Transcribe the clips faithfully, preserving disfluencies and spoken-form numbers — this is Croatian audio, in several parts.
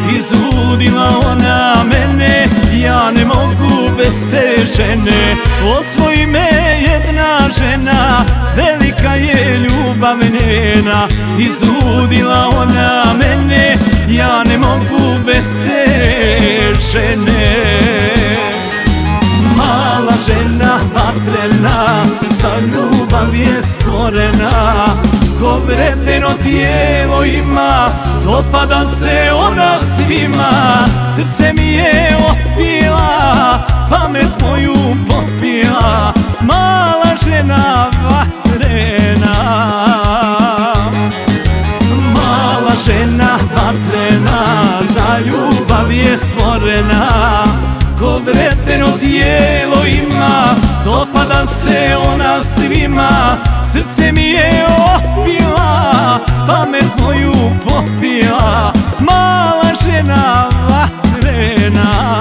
izludila ona mene, ja ne mogu bez te žene. Osvoji me jedna žena, velika je ljubav njena, izludila ona mene, ja ne mogu bez te žene. Mala žena vatrena, za ljubav je stvorena, ko vreteno tijelo ima, dopada se ona svima. Srce mi je opila, pamet moju popila, mala žena vatrena. Mala žena vatrena, za ljubav je stvorena, ko vreteno tijelo ima, dopada se ona svima. Srce mi je opila, pamet moju popila, mala žena vatrena.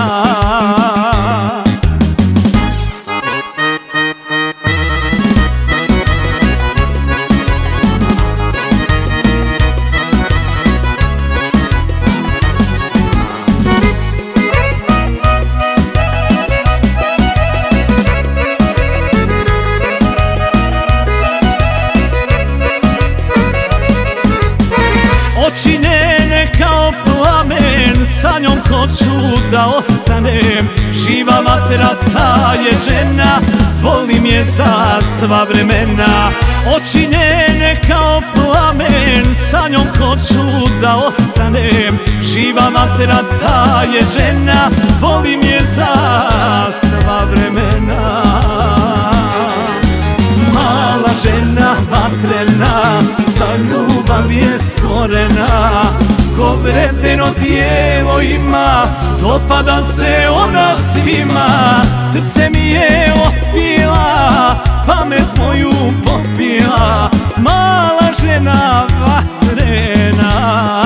Oči njene kao plamen, sa njom hoću da ostanem. Živa vatra ta je žena, volim je za sva vremena. Oči njene kao plamen, sa njom hoću da ostanem. Živa vatra ta je žena, volim je za sva vremena. Mala žena vatrena, za ljubav je stvorena, ko vreteno tijelo ima, dopada se ona svima. Srce mi je opila, pamet moju popila, mala žena vatrena.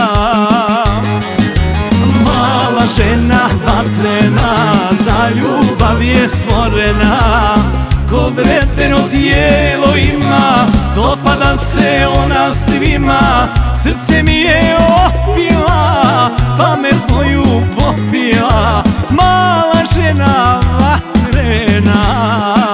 Mala žena vatrena, za ljubav je stvorena, ko vreteno tijelo ima, dopada se ona svima. Srce mi je opila, pamet moju popila, mala žena vatrena.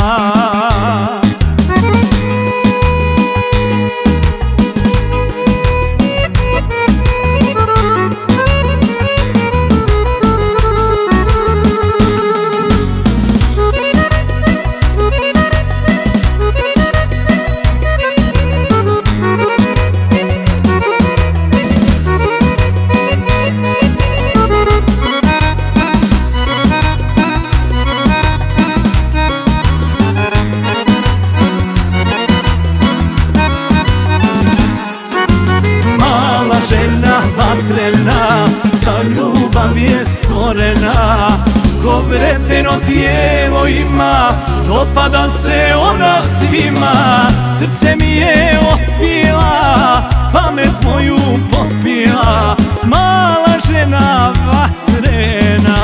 Žena vatrena, za ljubav je stvorena, ko vreteno tijelo ima, dopada se ona svima. Srce mi je opila, pamet moju popila, mala žena vatrena.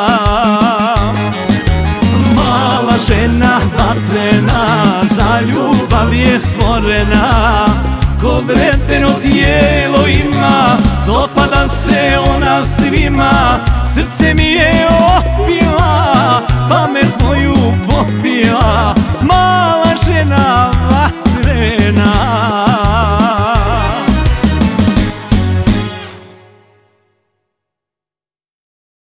Mala žena vatrena, za ljubav je stvorena, ko vreteno tijelo ima, dopada se ona svima. Srce mi je opila, pamet moju popila, mala žena vatrena.